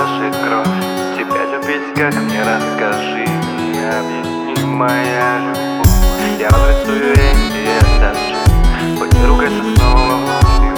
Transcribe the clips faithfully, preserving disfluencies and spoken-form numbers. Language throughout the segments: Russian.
дорожит кровь. Тебя любить, как мне, расскажи, не объясни, моя любовь. Я разрисую эти этажи, хоть и ругайся снова вновь.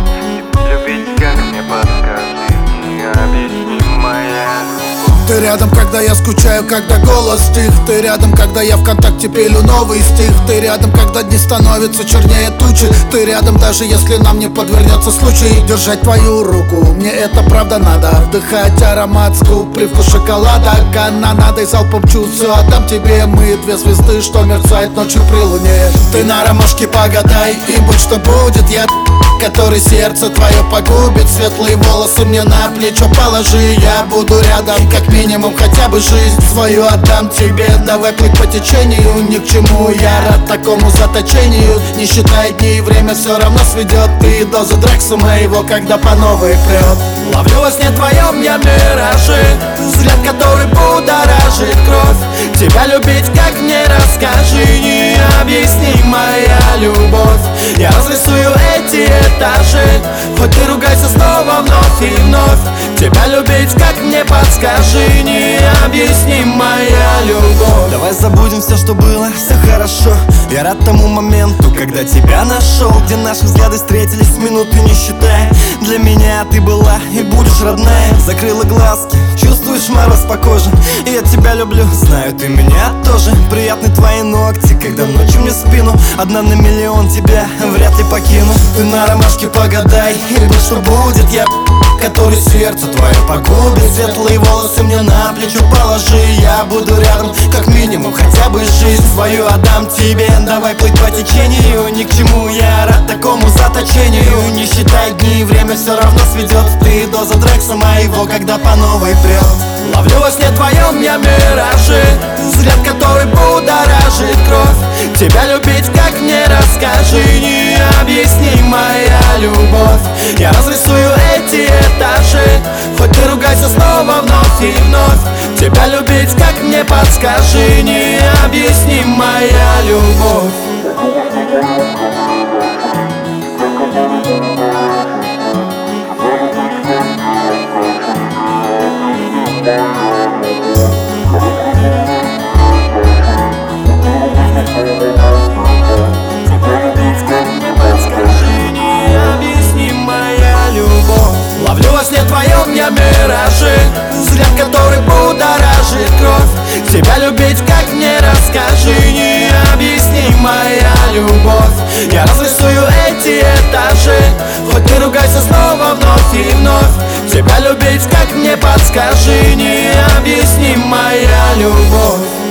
Тебя любить, как мне, подскажи, не объясни, моя любовь. Ты рядом, когда я скучаю, когда голос стих. Ты рядом, когда я ВКонтакте пилю новый стих. Ты рядом, когда дни становятся чернее тучи. Ты рядом, даже если нам не подвернется случай держать твою руку. Мне это правда надо. Вдыхать аромат скуп, привкус шоколада, канонадой залпом чувствую. Отдам тебе мы две звезды, что мерцают ночью при луне. Ты на ромашке погадай, и будь что будет, я который сердце твое погубит. Светлые волосы мне на плечо положи. Я буду рядом, как минимум хотя бы жизнь свою отдам тебе. Давай плыть по течению, ни к чему я рад такому заточению. Не считай дни, время все равно сведет. Ты дозу Дрекса моего, когда по новой прет. Ловлю во сне твоем я миражи, взгляд, который будоражит кровь. Тебя любить, как мне, расскажи, не объясни, моя любовь. Я разрисую эти этажи, хоть ты ругайся снова вновь и вновь. Тебя любить, как мне, подскажи, не объясни, моя любовь. Давай забудем все, что было, все хорошо. Я рад тому моменту, когда тебя нашел, где наши взгляды встретились минуты не считая. Для меня ты была и будешь родная. Закрыла глазки, чувствуешь мороз по коже. И я тебя люблю, знаю, ты меня тоже. Приятны твои ногти, когда ночью мне спину. Одна на миллион, тебя вряд ли покину. Ты на ромашке погадай, и будь что будет, я который сердце твое погубит. Светлые волосы мне на плечо положи. Я буду рядом, как минимум хотя бы жизнь свою отдам тебе. Давай плыть по течению, ни к чему я рад такому заточению. Не считай дни, время все равно сведет. Ты доза Дрекса моего, когда по новой прет. Ловлю во сне твоем я миражи, взгляд, который будоражит кровь. Тебя любить, как мне, расскажи, не объясни, моя любовь. Я разрисую эти этажи, хоть ты ругайся снова вновь и вновь. Тебя любить, как мне, подскажи, не объясни, моя любовь. Ловлю во сне твоем я миражи, взгляд, который будоражит кровь. Тебя любить, как мне, расскажи, не объясни, моя любовь. Я разрисую эти этажи, хоть ты ругайся снова вновь и вновь. Тебя любить, как мне, подскажи, не объясни, моя любовь.